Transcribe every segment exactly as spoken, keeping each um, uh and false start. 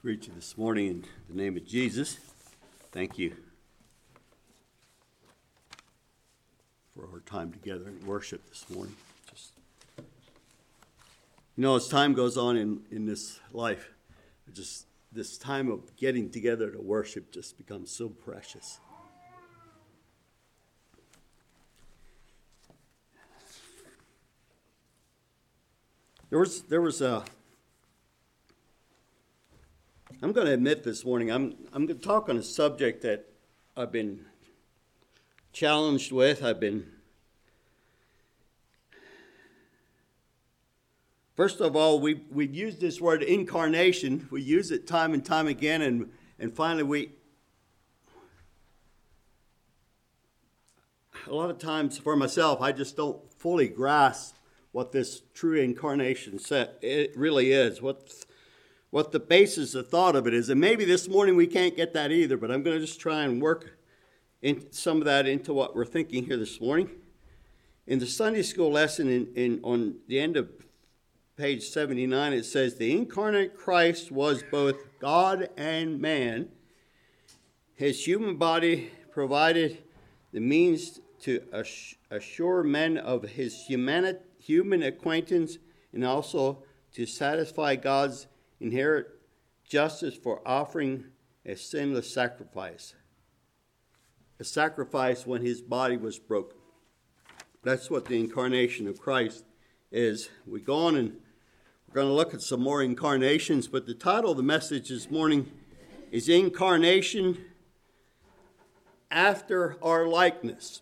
Greet you this morning in the name of Jesus. Thank you for our time together in worship this morning. Just, you know, as time goes on in, in this life, just this time of getting together to worship just becomes so precious. There was there was a. I'm going to admit this morning, I'm I'm going to talk on a subject that I've been challenged with. I've been, first of all, we we've used this word incarnation. We use it time and time again, and and finally we. A lot of times, for myself, I just don't fully grasp what this true incarnation set it really is. What. What the basis of thought of it is. And maybe this morning we can't get that either, but I'm going to just try and work in some of that into what we're thinking here this morning. In the Sunday school lesson in, in on the end of page seventy-nine, it says, the incarnate Christ was both God and man. His human body provided the means to assure men of his human, human acquaintance and also to satisfy God's inherent justice for offering a sinless sacrifice. A sacrifice when his body was broken. That's what the incarnation of Christ is. We go on and we're going to look at some more incarnations, but the title of the message this morning is Incarnation After Our Likeness.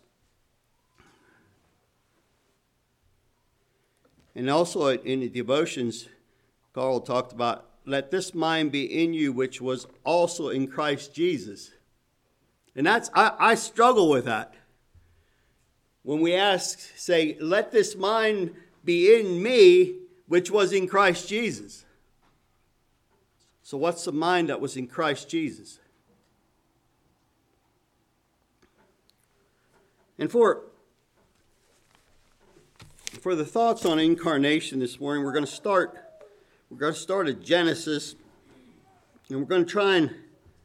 And also in the devotions, Carl talked about, let this mind be in you, which was also in Christ Jesus. And that's, I, I struggle with that. When we ask, say, let this mind be in me, which was in Christ Jesus. So what's the mind that was in Christ Jesus? And for, for the thoughts on incarnation this morning, we're going to start We're going to start at Genesis, and we're going to try and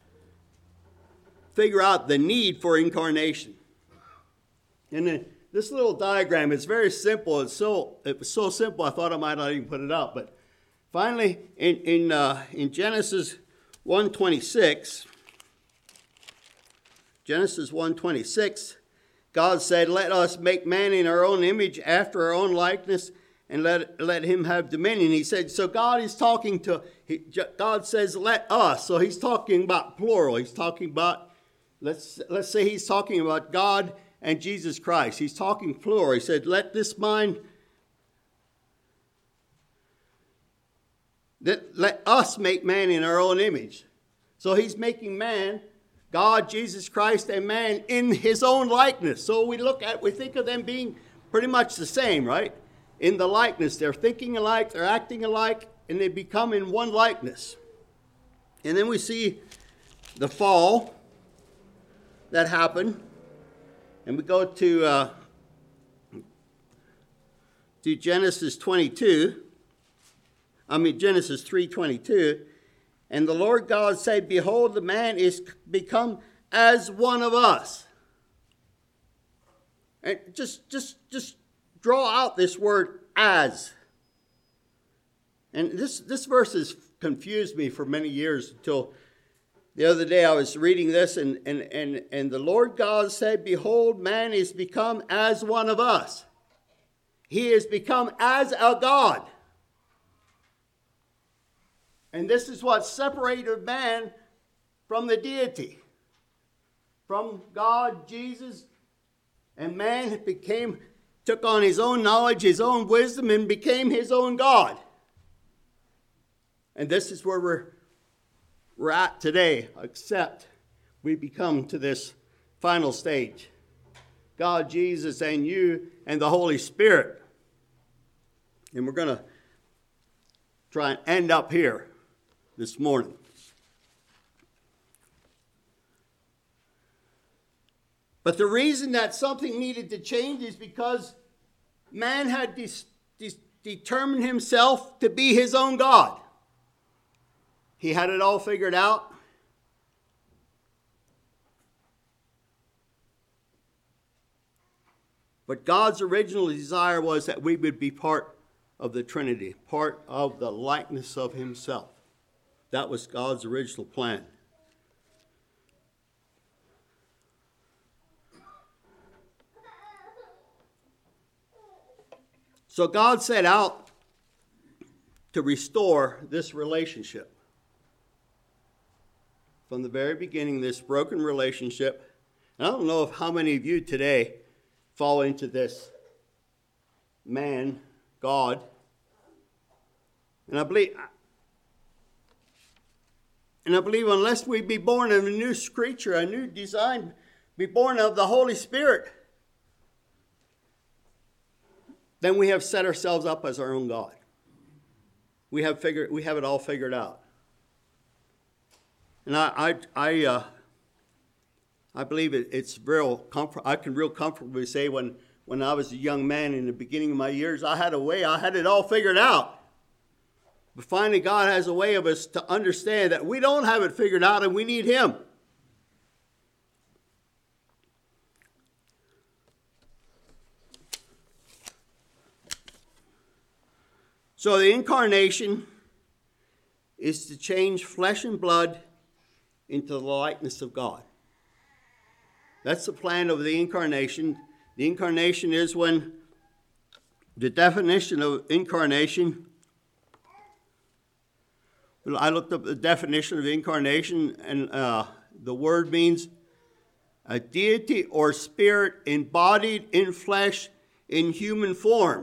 figure out the need for incarnation. And then this little diagram is very simple. It's so it was so simple I thought I might not even put it up. But finally, in in uh, in Genesis one twenty-six, Genesis one twenty-six, God said, "Let us make man in our own image, after our own likeness." And let let him have dominion. He said, so God is talking to, he, God says, let us. So he's talking about plural. He's talking about, let's let's say he's talking about God and Jesus Christ. He's talking plural. He said, let this mind, let, let us make man in our own image. So he's making man, God, Jesus Christ, and man in his own likeness. So we look at, we think of them being pretty much the same, right? In the likeness. They're thinking alike, they're acting alike, and they become in one likeness. And then we see the fall that happened. And we go to, uh, to Genesis twenty-two. I mean Genesis three twenty-two. And the Lord God said, behold, the man is become as one of us. And just, just, just draw out this word as. And this, this verse has confused me for many years until the other day I was reading this and, and, and, and the Lord God said, behold, man is become as one of us. He is become as a God. And this is what separated man from the deity. From God, Jesus, and man became took on his own knowledge, his own wisdom, and became his own God. And this is where we're, we're at today, except we become to this final stage. God, Jesus, and you, and the Holy Spirit. And we're going to try and end up here this morning. But the reason that something needed to change is because man had de- de- determined himself to be his own God. He had it all figured out. But God's original desire was that we would be part of the Trinity, part of the likeness of himself. That was God's original plan. So God set out to restore this relationship. From the very beginning, this broken relationship. And I don't know if how many of you today fall into this man, God. And I believe, and I believe unless we be born of a new creature, a new design, be born of the Holy Spirit, then we have set ourselves up as our own God. We have figured, we have it all figured out. And I, I, I, uh, I believe it, it's real comfort. I can real comfortably say when, when I was a young man in the beginning of my years, I had a way, I had it all figured out. But finally, God has a way of us to understand that we don't have it figured out and we need him. So the incarnation is to change flesh and blood into the likeness of God. That's the plan of the incarnation. The incarnation is when the definition of incarnation, I looked up the definition of incarnation, and uh, the word means a deity or spirit embodied in flesh in human form.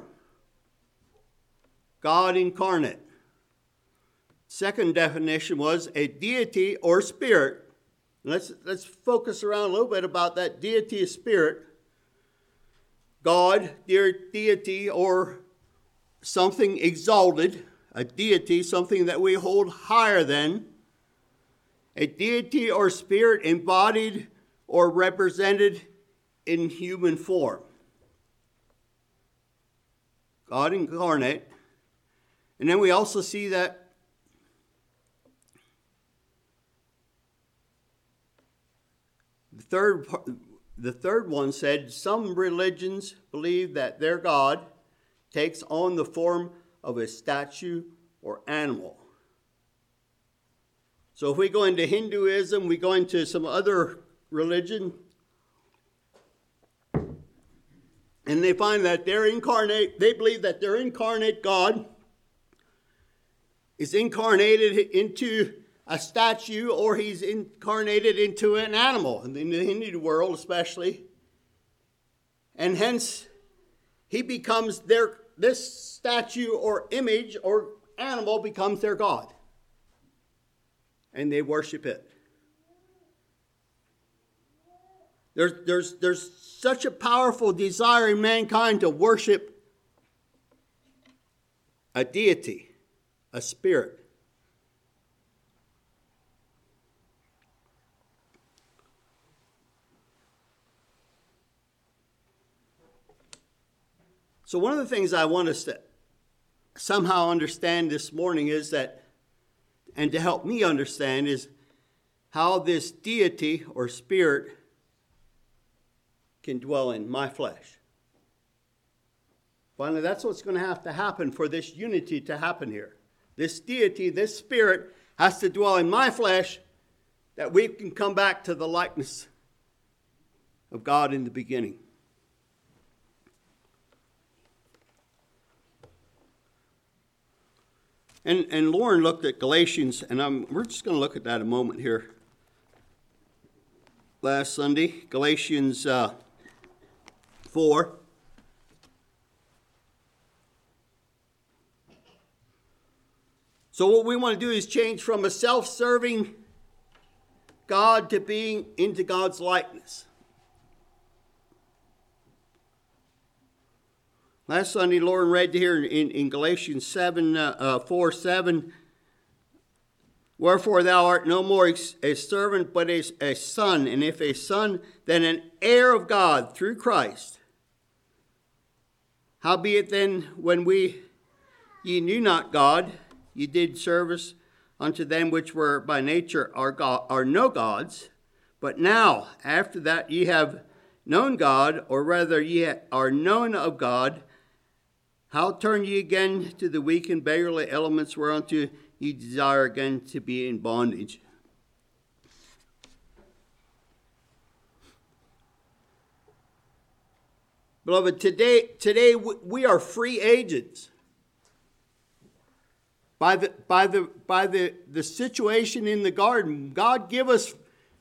God incarnate. Second definition was a deity or spirit. Let's, let's focus around a little bit about that deity or spirit. God, dear deity, or something exalted. A deity, something that we hold higher than. A deity or spirit embodied or represented in human form. God incarnate. And then we also see that the third, the third one said, some religions believe that their God takes on the form of a statue or animal. So if we go into Hinduism, we go into some other religion, and they find that their incarnate, they believe that their incarnate God is incarnated into a statue, or he's incarnated into an animal, in the Hindu world especially. And hence, he becomes their, this statue or image or animal becomes their God. And they worship it. There's, there's, there's such a powerful desire in mankind to worship a deity. A spirit. So one of the things I want us to somehow understand this morning is that, and to help me understand, is how this deity or spirit can dwell in my flesh. Finally, that's what's going to have to happen for this unity to happen here. This deity, this spirit, has to dwell in my flesh that we can come back to the likeness of God in the beginning. And, and Lauren looked at Galatians, and I'm, we're just going to look at that a moment here. Last Sunday, Galatians uh, four. So what we want to do is change from a self-serving God to being into God's likeness. Last Sunday, Lauren read here in, in Galatians seven, uh, uh, four, seven, wherefore thou art no more a servant, but a, a son, and if a son, then an heir of God through Christ. Howbeit then, when we ye knew not God, ye did service unto them which were by nature are, God, are no gods. But now, after that ye have known God, or rather ye are known of God, how turn ye again to the weak and beggarly elements whereunto ye desire again to be in bondage? Beloved, today, today we are free agents. By the, by the, by the, the situation in the garden, God give us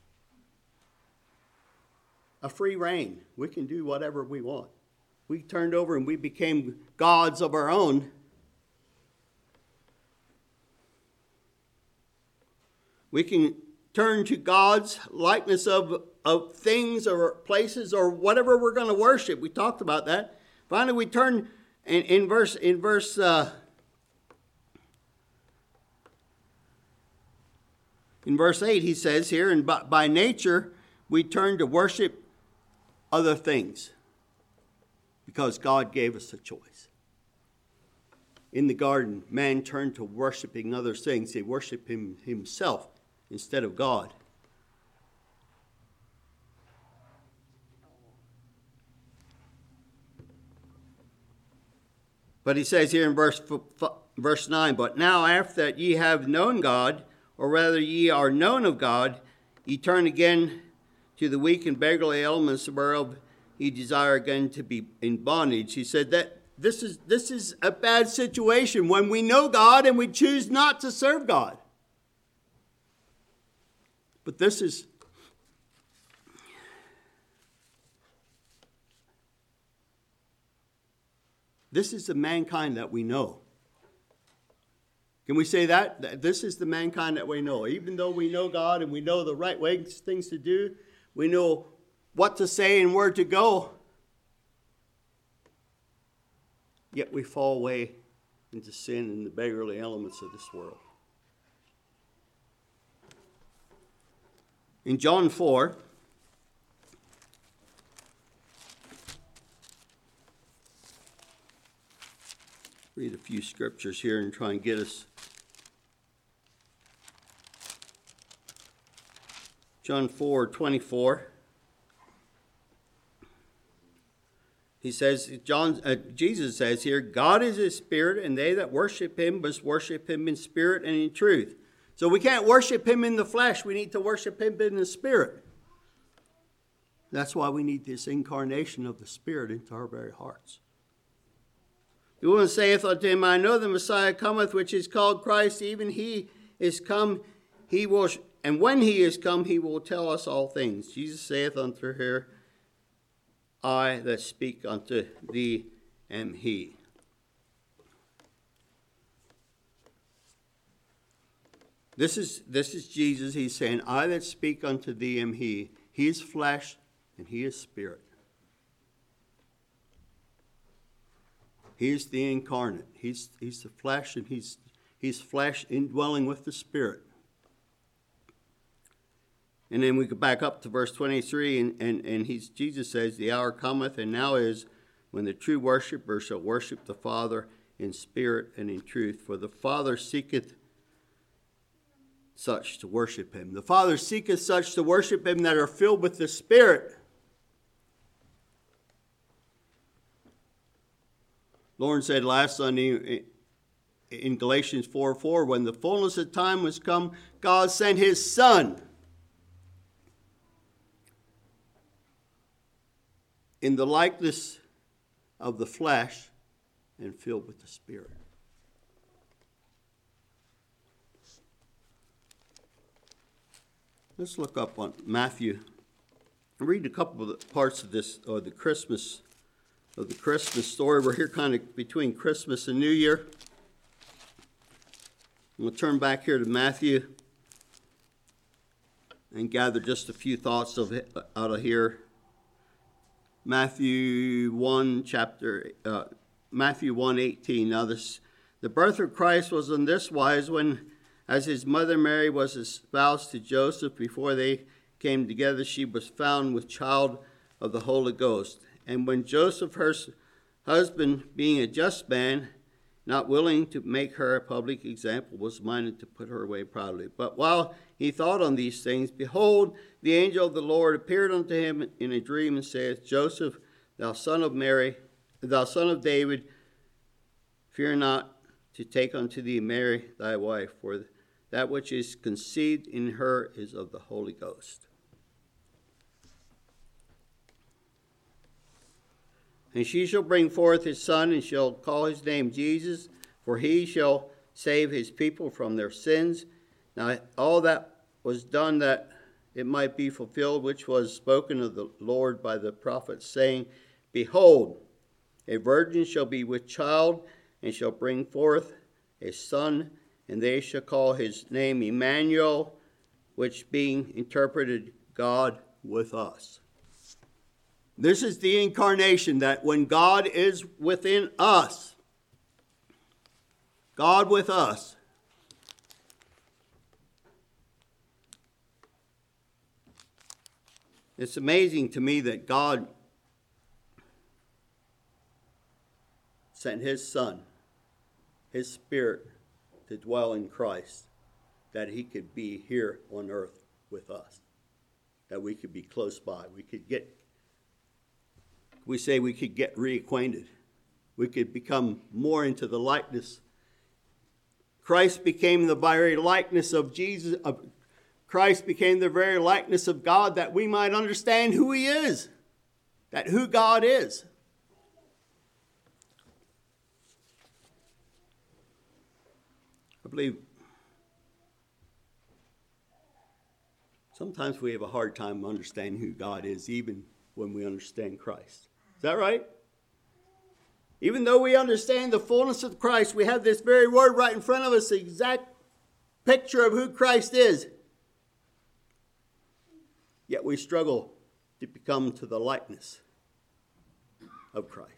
a free reign. We can do whatever we want. We turned over and we became gods of our own. We can turn to God's likeness of, of things or places or whatever we're going to worship. We talked about that. Finally, we turn in, in verse in verse uh, in verse eight. He says here, and by, by nature we turn to worship other things because God gave us a choice. In the garden, man turned to worshiping other things. He worshiped him himself instead of God. But he says here in verse verse nine, but now after that ye have known God, or rather ye are known of God, ye turn again to the weak and beggarly elements whereof ye desire again to be in bondage. He said that this is this is a bad situation when we know God and we choose not to serve God. But this is this is the mankind that we know. Can we say that? This is the mankind that we know. Even though we know God and we know the right ways, things to do, we know what to say and where to go, yet we fall away into sin and the beggarly elements of this world. In John four, read a few scriptures here and try and get us. John four twenty-four. He says, John, uh, Jesus says here, God is a spirit, and they that worship him must worship him in spirit and in truth. So we can't worship him in the flesh. We need to worship him in the spirit. That's why we need this incarnation of the Spirit into our very hearts. The woman saith unto him, I know the Messiah cometh, which is called Christ, even he is come, he will, and when he is come, he will tell us all things. Jesus saith unto her, I that speak unto thee am he. This is, this is Jesus. He's saying, I that speak unto thee am he. He is flesh and he is spirit. He is the incarnate. He's, he's the flesh and he's, he's flesh indwelling with the spirit. And then we go back up to verse twenty-three, and, and, and he's, Jesus says, the hour cometh, and now is, when the true worshiper shall worship the Father in spirit and in truth. For the Father seeketh such to worship him. The Father seeketh such to worship him that are filled with the Spirit. Lauren said last Sunday in Galatians four four, when the fullness of time was come, God sent his Son in the likeness of the flesh and filled with the Spirit. Let's look up on Matthew. Read a couple of the parts of this, or the Christmas, of the Christmas story. We're here kind of between Christmas and New Year. We'll turn back here to Matthew and gather just a few thoughts of it, out of here. Matthew one, chapter uh, Matthew one eighteen. Now this, the birth of Christ was in this wise, when, as his mother Mary was espoused to Joseph, before they came together, she was found with child of the Holy Ghost. And when Joseph, her husband, being a just man, not willing to make her a public example, was minded to put her away proudly. But while he thought on these things, behold, the angel of the Lord appeared unto him in a dream and saith, Joseph, thou son of Mary, thou son of David, fear not to take unto thee Mary thy wife, for that which is conceived in her is of the Holy Ghost. And she shall bring forth his son, and shall call his name Jesus, for he shall save his people from their sins. Now all that was done that it might be fulfilled, which was spoken of the Lord by the prophet, saying, Behold, a virgin shall be with child, and shall bring forth a son, and they shall call his name Emmanuel, which being interpreted, God with us. This is the incarnation, that when God is within us, God with us, it's amazing to me that God sent his Son, his Spirit, to dwell in Christ, that he could be here on earth with us, that we could be close by. We could get, we say we could get reacquainted. We could become more into the likeness. Christ became the very likeness of Jesus. Of Christ became the very likeness of God, that we might understand who he is, that who God is. I believe sometimes we have a hard time understanding who God is, even when we understand Christ. Is that right? Even though we understand the fullness of Christ, we have this very word right in front of us, the exact picture of who Christ is. Yet we struggle to become to the likeness of Christ.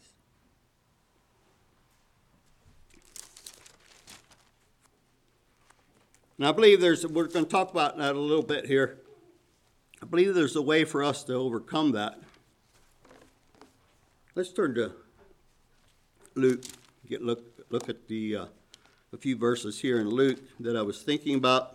And I believe there's, we're going to talk about that a little bit here. I believe there's a way for us to overcome that. Let's turn to Luke. Get look look at the uh, a few verses here in Luke that I was thinking about.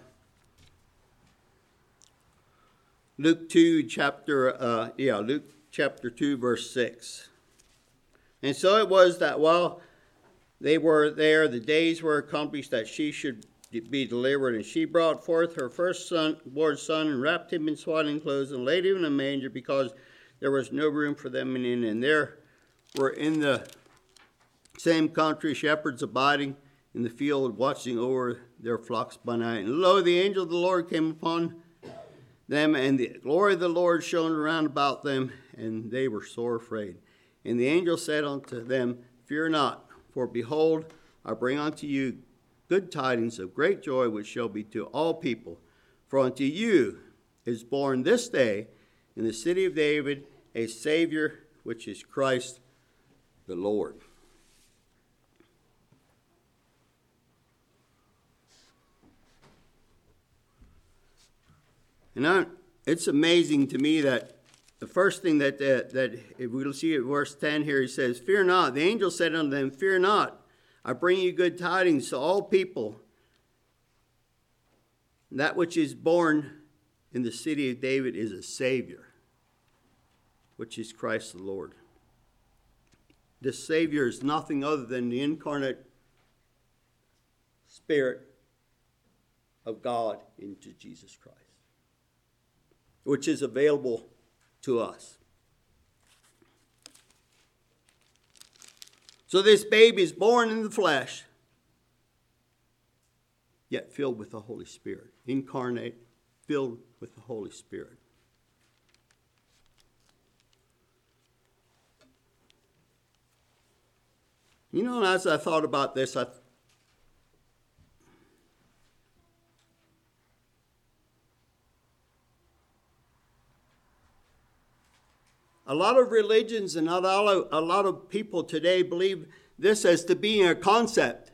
Luke two, chapter uh, yeah, Luke chapter two, verse six. And so it was that while they were there, the days were accomplished that she should be delivered, and she brought forth her first son, born son, and wrapped him in swaddling clothes, and laid him in a manger, because there was no room for them in it. And there were in the same country shepherds abiding in the field, watching over their flocks by night. And lo, the angel of the Lord came upon them, and the glory of the Lord shone around about them, and they were sore afraid. And the angel said unto them, Fear not, for behold, I bring unto you good tidings of great joy, which shall be to all people. For unto you is born this day in the city of David a Savior, which is Christ the Lord. And I, it's amazing to me that the first thing that, that, that if we'll see at verse ten here, he says, Fear not. The angel said unto them, Fear not. I bring you good tidings to all people. That which is born in the city of David is a Savior, which is Christ the Lord. This Savior is nothing other than the incarnate Spirit of God into Jesus Christ, which is available to us. So this baby is born in the flesh, yet filled with the Holy Spirit. Incarnate, filled with the Holy Spirit. You know, as I thought about this, I A lot of religions and a lot of, a lot of people today believe this as to being a concept.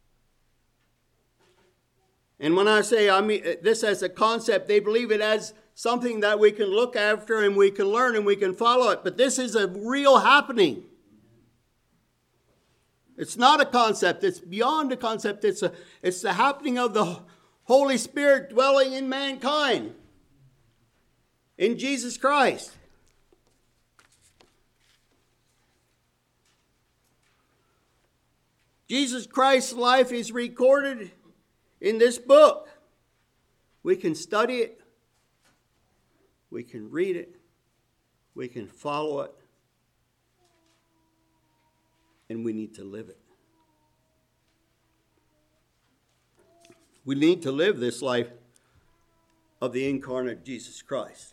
And when I say I mean this as a concept, they believe it as something that we can look after and we can learn and we can follow it. But this is a real happening. It's not a concept. It's beyond a concept. It's a, it's the happening of the Holy Spirit dwelling in mankind, in Jesus Christ. Jesus Christ's life is recorded in this book. We can study it. We can read it. We can follow it. And we need to live it. We need to live this life of the incarnate Jesus Christ.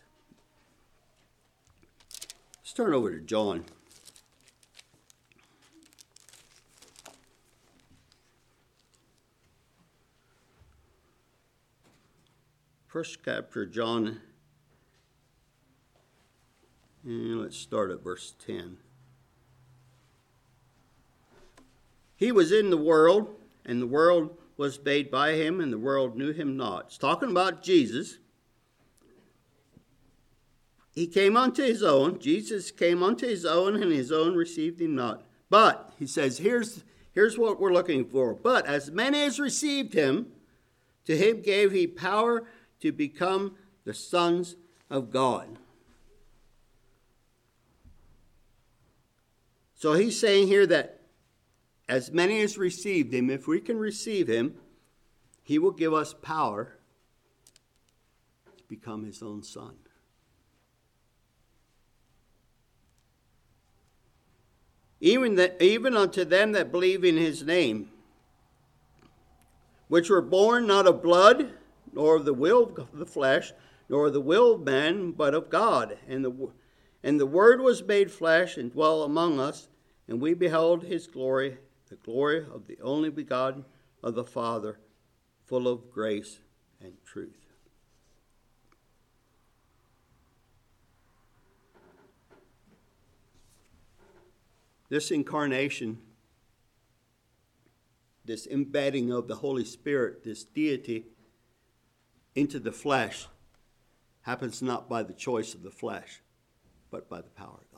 Let's turn over to John. First chapter, John, and let's start at verse ten. He was in the world, and the world was made by him, and the world knew him not. It's talking about Jesus. He came unto his own. Jesus came unto his own, and his own received him not. But, he says, here's, here's what we're looking for. But as many as received him, to him gave he power to become the sons of God. So he's saying here that as many as received him, if we can receive him, he will give us power to become his own son. Even, that, even unto them that believe in his name, which were born not of blood, nor of the will of the flesh, nor of the will of man, but of God. And the, and the Word was made flesh and dwelt among us, and we beheld his glory, the glory of the only begotten of the Father, full of grace and truth. This incarnation, this embedding of the Holy Spirit, this deity into the flesh, happens not by the choice of the flesh, but by the power of God.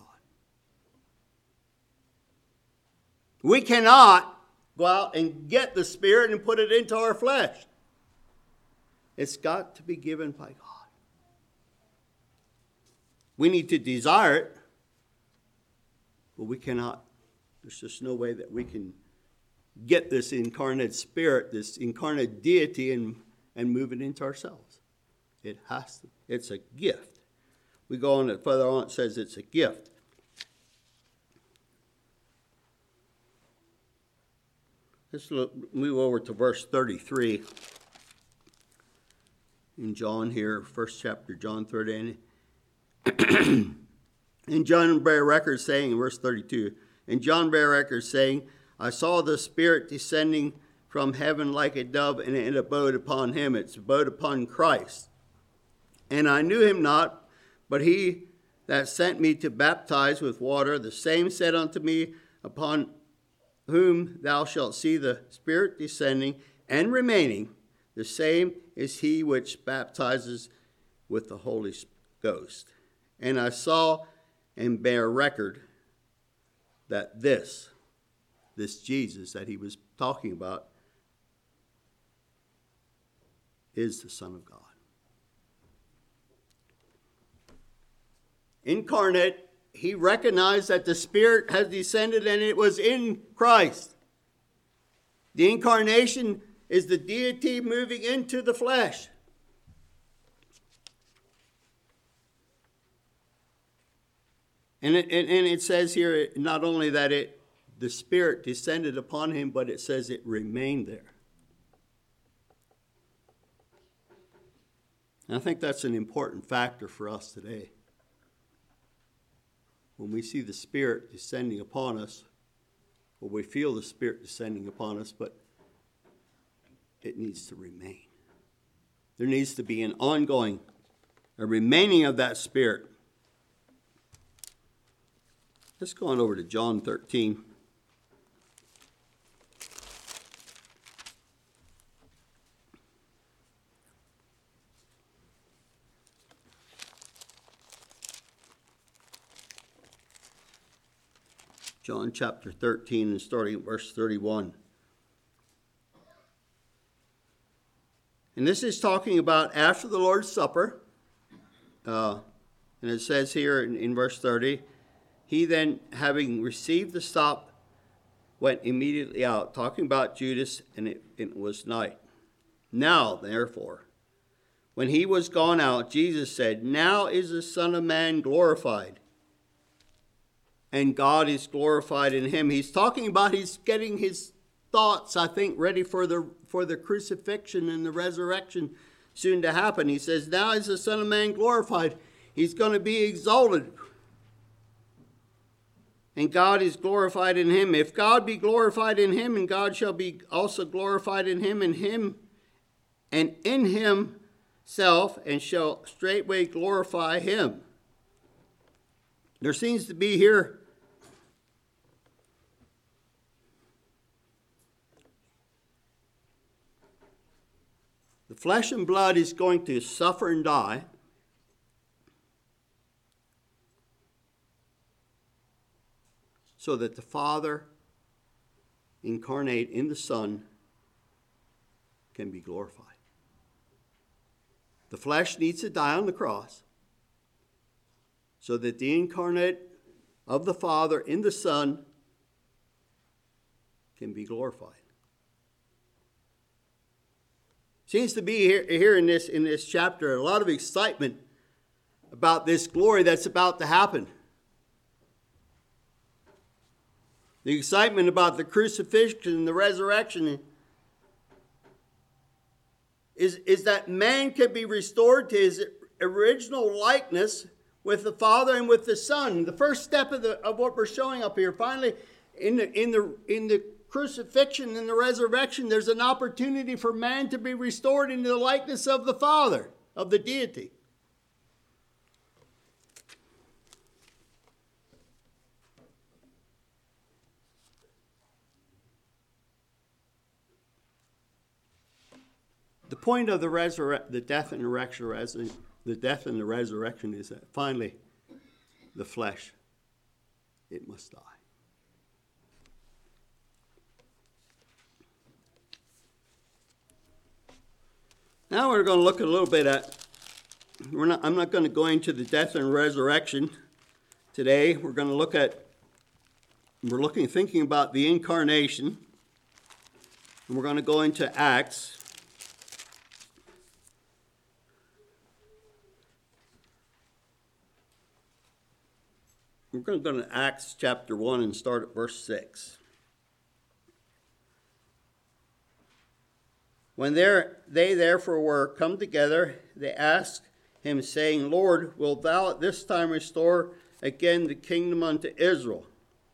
We cannot go out and get the Spirit and put it into our flesh. It's got to be given by God. We need to desire it, but we cannot. There's just no way that we can get this incarnate Spirit, this incarnate deity, and, and move it into ourselves. It has to. It's a gift. We go on, further on, it says it's a gift. Let's look, move over to verse thirty-three in John here, first chapter, John thirty. And John bare record saying, in verse thirty-two, and John bare record saying, I saw the Spirit descending from heaven like a dove, and it abode upon him. It's abode upon Christ. And I knew him not, but he that sent me to baptize with water, the same said unto me, upon whom thou shalt see the Spirit descending and remaining, the same is he which baptizes with the Holy Ghost. And I saw and bear record that this, this Jesus that he was talking about, is the Son of God. Incarnate, he recognized that the Spirit has descended and it was in Christ. The incarnation is the deity moving into the flesh. And it, and, and it says here not only that it the Spirit descended upon him, but it says it remained there. And I think that's an important factor for us today. When we see the Spirit descending upon us, or we feel the Spirit descending upon us, but it needs to remain. There needs to be an ongoing, a remaining of that Spirit. Let's go on over to John thirteen. John chapter thirteen and starting at verse thirty-one. And this is talking about after the Lord's Supper. Uh, and it says here in, in verse thirty, he then, having received the sop, went immediately out, talking about Judas, and it, it was night. Now, therefore, when he was gone out, Jesus said, now is the Son of Man glorified, and God is glorified in him. He's talking about he's getting his thoughts, I think, ready for the for the crucifixion and the resurrection soon to happen. He says, now is the Son of Man glorified. He's going to be exalted. And God is glorified in him. If God be glorified in him, and God shall be also glorified in him, and him, and in himself, and shall straightway glorify him. There seems to be here the flesh and blood is going to suffer and die. So that the Father incarnate in the Son can be glorified. The flesh needs to die on the cross so that the incarnate of the Father in the Son can be glorified. Seems to be here, here in this in this chapter a lot of excitement about this glory that's about to happen. The excitement about the crucifixion and the resurrection is, is that man can be restored to his original likeness with the Father and with the Son. The first step of the of what we're showing up here, finally, in the in the in the crucifixion and the resurrection, there's an opportunity for man to be restored into the likeness of the Father, of the deity. The point of the resurre- the death and the resurrection, the death and the resurrection is that finally the flesh, it must die. Now we're going to look a little bit at, we're not, I'm not going to go into the death and resurrection today. We're going to look at, we're looking, thinking about the incarnation. And we're going to go into Acts. We're going to go to Acts chapter one and start at verse six. When they therefore were come together, they asked him, saying, Lord, wilt thou at this time restore again the kingdom unto Israel?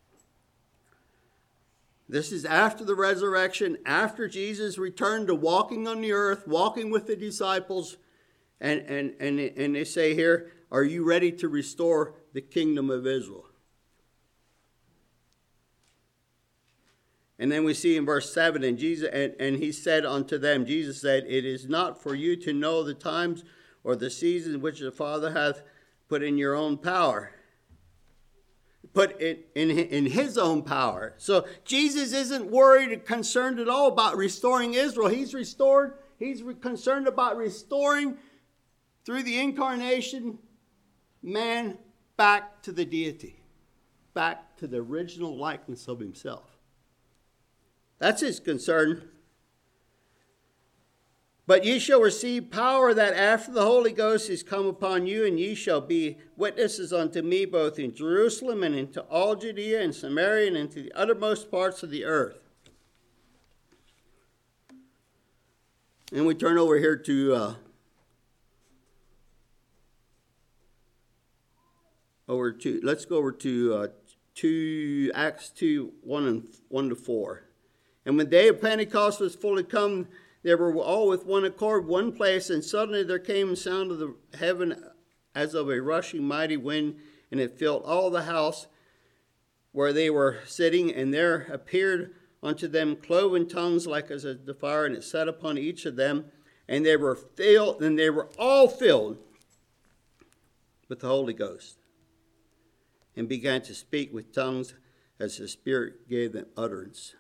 This is after the resurrection, after Jesus returned to walking on the earth, walking with the disciples. And, and, and, and they say here, are you ready to restore the kingdom of Israel? And then we see in verse seven, and Jesus and, and he said unto them, Jesus said, it is not for you to know the times or the seasons which the Father hath put in your own power. Put it in, in his own power. So Jesus isn't worried or concerned at all about restoring Israel. He's restored, he's concerned about restoring through the incarnation man back to the deity, back to the original likeness of himself. That's his concern. But ye shall receive power that after the Holy Ghost is come upon you, and ye shall be witnesses unto me both in Jerusalem and into all Judea and Samaria and into the uttermost parts of the earth. And we turn over here to uh, over to let's go over to uh, two Acts two one and one to four. And when the day of Pentecost was fully come, they were all with one accord, one place, and suddenly there came a sound of the heaven as of a rushing mighty wind, and it filled all the house where they were sitting, and there appeared unto them cloven tongues like as a fire, and it sat upon each of them, and they were filled, and they were all filled with the Holy Ghost, and began to speak with tongues as the Spirit gave them utterance.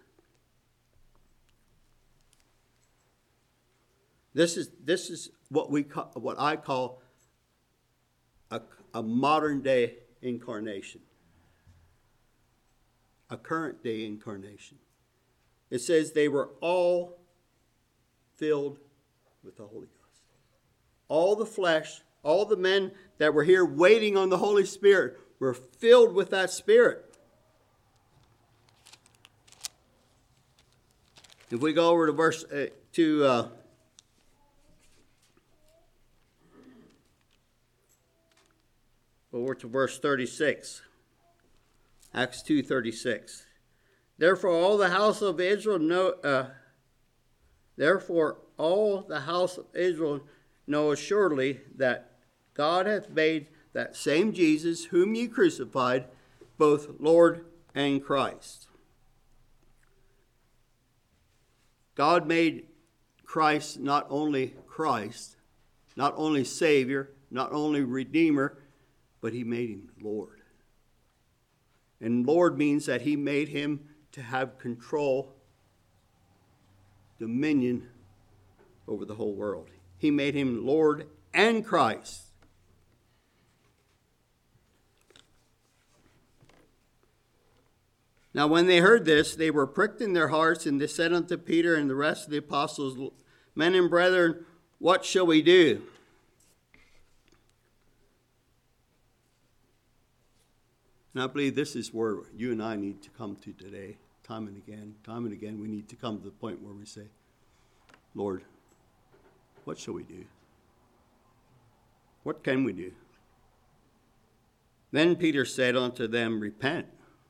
This is this is what we call, what I call a, a modern day incarnation, a current day incarnation. It says they were all filled with the Holy Ghost. All the flesh, all the men that were here waiting on the Holy Spirit were filled with that Spirit. If we go over to verse uh, to uh, over to verse thirty-six, Acts two thirty-six. Therefore, all the house of Israel know. Uh, therefore, all the house of Israel know assuredly that God hath made that same Jesus, whom ye crucified, both Lord and Christ. God made Christ not only Christ, not only Savior, not only Redeemer, but he made him Lord. And Lord means that he made him to have control, dominion over the whole world. He made him Lord and Christ. Now when they heard this, they were pricked in their hearts, and they said unto Peter and the rest of the apostles, Men and brethren, what shall we do? And I believe this is where you and I need to come to today, time and again. Time and again, we need to come to the point where we say, Lord, what shall we do? What can we do? Then Peter said unto them, Repent.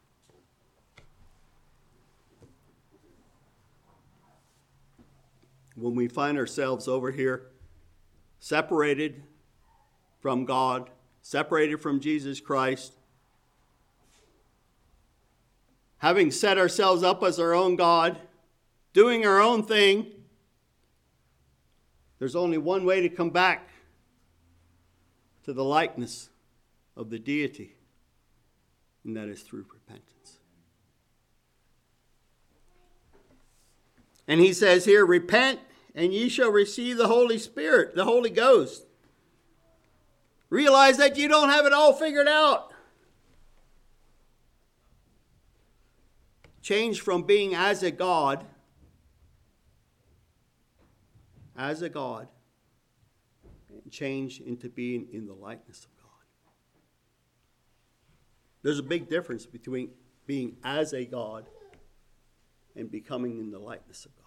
When we find ourselves over here, separated from God, separated from Jesus Christ, having set ourselves up as our own God, doing our own thing, there's only one way to come back to the likeness of the deity, and that is through repentance. And he says here, repent, and ye shall receive the Holy Spirit, the Holy Ghost. Realize that you don't have it all figured out. Change from being as a God, as a God, and change into being in the likeness of God. There's a big difference between being as a God and becoming in the likeness of God.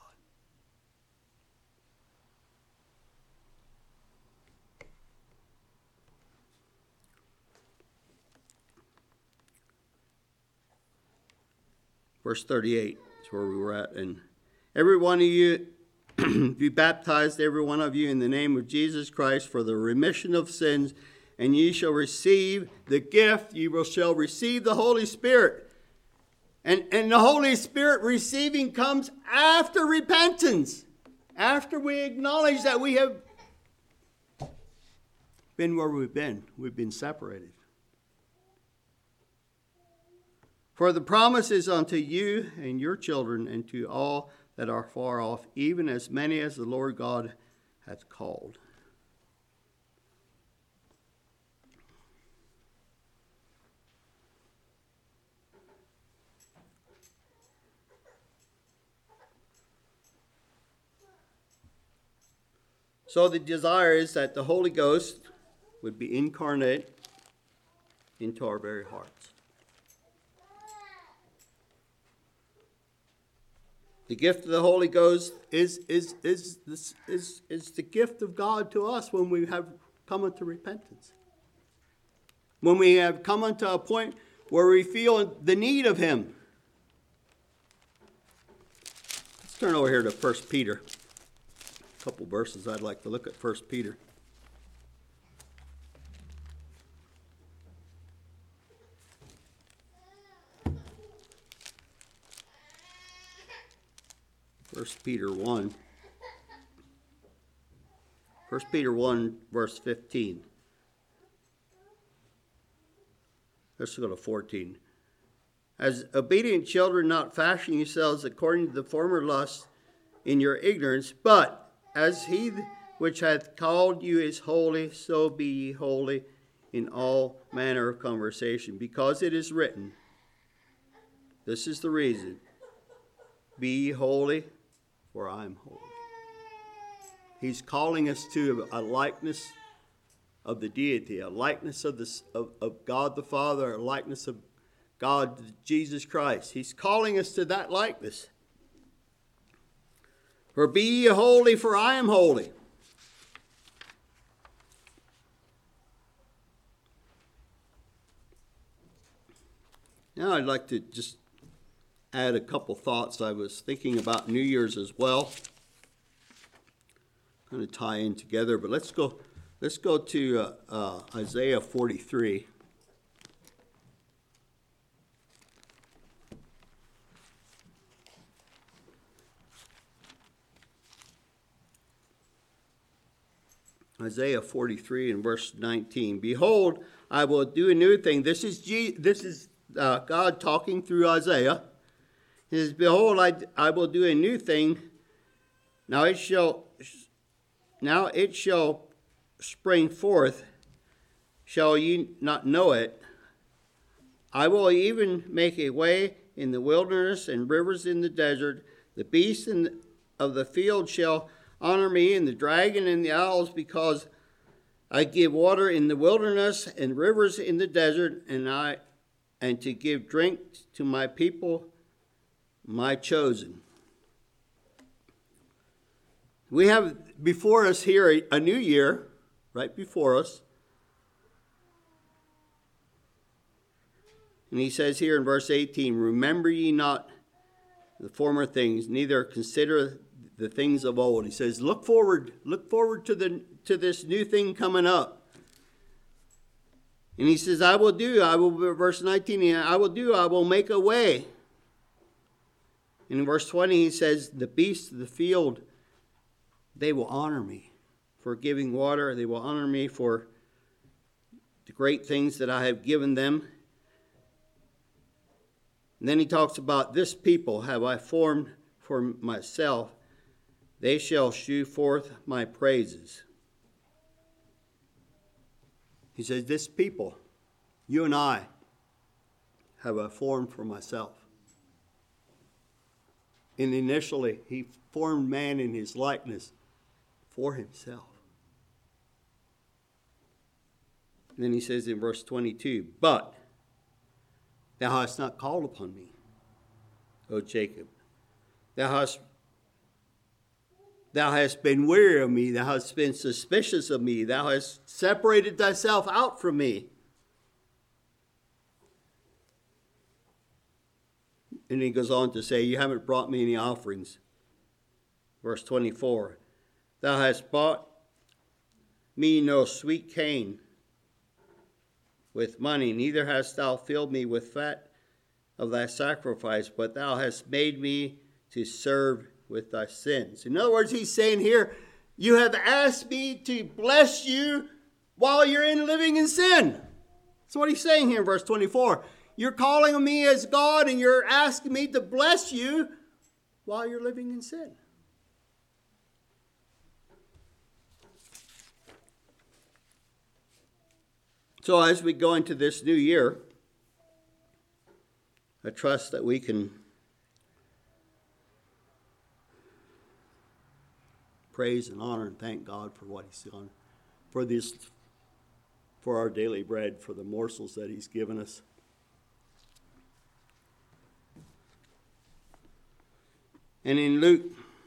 Verse thirty-eight is where we were at. And every one of you be baptized, every one of you, in the name of Jesus Christ for the remission of sins, and ye shall receive the gift, ye will shall receive the Holy Spirit. And, and the Holy Spirit receiving comes after repentance, after we acknowledge that we have been where we've been. We've been separated. For the promise is unto you and your children and to all that are far off, even as many as the Lord God hath called. So the desire is that the Holy Ghost would be incarnate into our very hearts. The gift of the Holy Ghost is, is, is, is, is, is the gift of God to us when we have come unto repentance. When we have come unto a point where we feel the need of Him. Let's turn over here to First Peter. A couple verses I'd like to look at First Peter. First Peter one. First Peter one, verse fifteen. Let's go to fourteen. As obedient children, not fashioning yourselves according to the former lusts in your ignorance, but as he which hath called you is holy, so be ye holy in all manner of conversation. Because it is written, this is the reason, be ye holy, for I am holy. He's calling us to a likeness of the deity, a likeness of, the, of, of God the Father, a likeness of God Jesus Christ. He's calling us to that likeness. For be ye holy, for I am holy. Now I'd like to just add a couple thoughts. I was thinking about New Year's as well. Kind of tie in together, but let's go. Let's go to uh, uh, Isaiah forty-three. Isaiah forty-three and verse nineteen. Behold, I will do a new thing. This is G- this is uh, God talking through Isaiah. He says, behold, I, I will do a new thing. Now it shall now it shall spring forth. Shall ye not know it? I will even make a way in the wilderness and rivers in the desert. The beasts in, of the field shall honor me, and the dragon and the owls, because I give water in the wilderness and rivers in the desert, and I and to give drink to my people, my chosen. We have before us here a, a new year, right before us. And he says here in verse eighteen, remember ye not the former things, neither consider the things of old. He says, look forward, look forward to the to this new thing coming up. And he says, I will do, I will, verse nineteen, I will do, I will make a way. And in verse twenty, he says, the beasts of the field, they will honor me for giving water. They will honor me for the great things that I have given them. And then he talks about this people have I formed for myself. They shall shew forth my praises. He says, this people, you and I, have I formed for myself. And initially, he formed man in his likeness for himself. And then he says in verse twenty-two, but thou hast not called upon me, O Jacob. Thou hast Thou hast been weary of me. Thou hast been suspicious of me. Thou hast separated thyself out from me. And he goes on to say, you haven't brought me any offerings. Verse twenty-four. Thou hast bought me no sweet cane with money, neither hast thou filled me with fat of thy sacrifice, but thou hast made me to serve with thy sins. In other words, he's saying here, you have asked me to bless you while you're in living in sin. That's what he's saying here in verse twenty-four. You're calling on me as God, and you're asking me to bless you while you're living in sin. So as we go into this new year, I trust that we can praise and honor and thank God for what he's done, for this, for our daily bread, for the morsels that he's given us. And in Luke,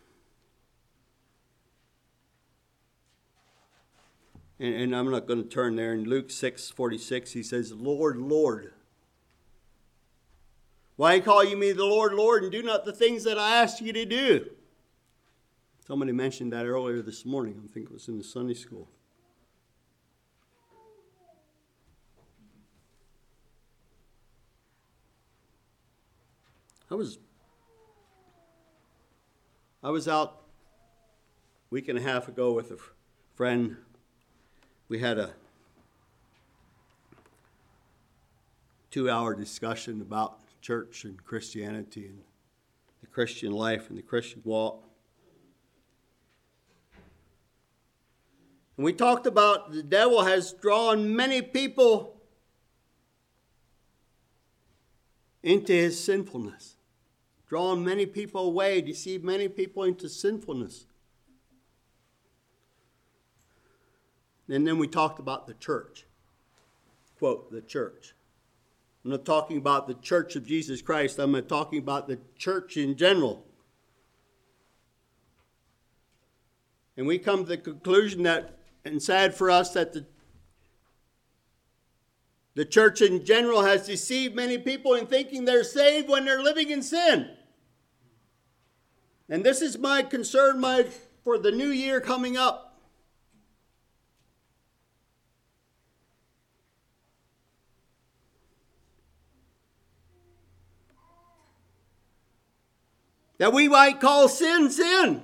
and, and I'm not going to turn there, in Luke six forty-six, he says, Lord, Lord, why call you me the Lord, Lord, and do not the things that I ask you to do? Somebody mentioned that earlier this morning. I think it was in the Sunday school. I was I was out a week and a half ago with a friend. We had a two-hour discussion about church and Christianity and the Christian life and the Christian walk. And we talked about the devil has drawn many people into his sinfulness, drawn many people away, deceived many people into sinfulness. And then we talked about the church. Quote, the church. I'm not talking about the church of Jesus Christ. I'm not talking about the church in general. And we come to the conclusion that, and sad for us, that the, the church in general has deceived many people in thinking they're saved when they're living in sin. And this is my concern my, for the new year coming up. That we might call sin, sin.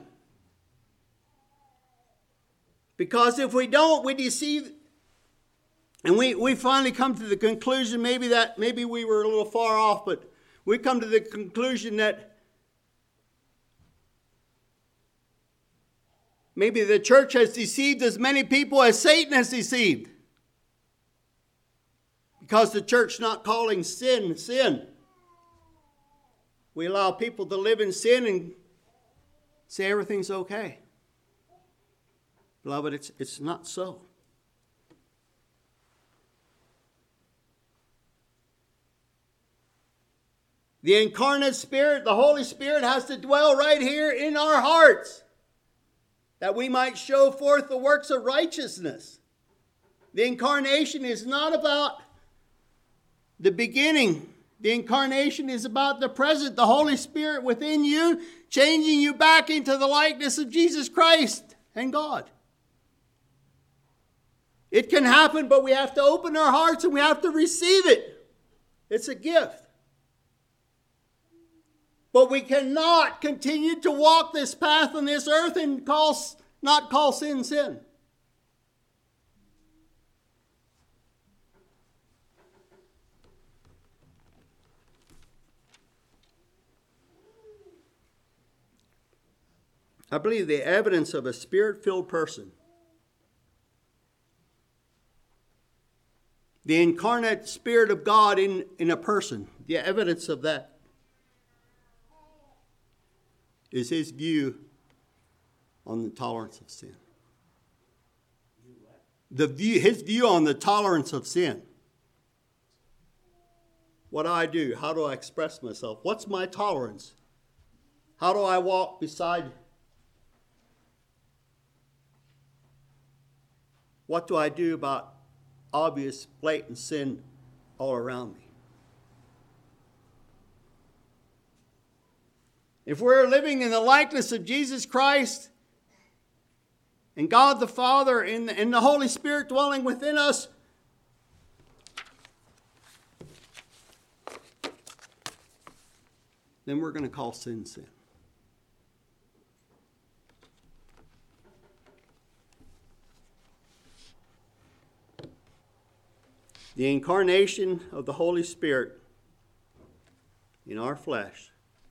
Because if we don't, we deceive. And we, we finally come to the conclusion, maybe that maybe we were a little far off, but we come to the conclusion that maybe the church has deceived as many people as Satan has deceived. Because the church not calling sin, sin. We allow people to live in sin and say everything's okay. Beloved, it's, it's not so. The incarnate Spirit, the Holy Spirit, has to dwell right here in our hearts, that we might show forth the works of righteousness. The incarnation is not about the beginning. The incarnation is about the present, the Holy Spirit within you, changing you back into the likeness of Jesus Christ and God. It can happen, but we have to open our hearts and we have to receive it. It's a gift. But we cannot continue to walk this path on this earth and call, not call sin, sin. I believe the evidence of a Spirit-filled person, the incarnate Spirit of God in, in a person, the evidence of that is his view on the tolerance of sin. The view, his view on the tolerance of sin. What do I do? How do I express myself? What's my tolerance? How do I walk beside? What do I do about obvious, blatant sin all around me? If we're living in the likeness of Jesus Christ and God the Father and, and the Holy Spirit dwelling within us, then we're going to call sin, sin. The incarnation of the Holy Spirit in our flesh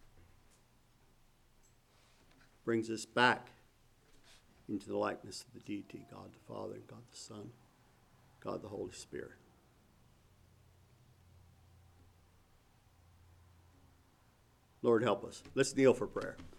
brings us back into the likeness of the deity, God the Father, God the Son, God the Holy Spirit. Lord, help us. Let's kneel for prayer.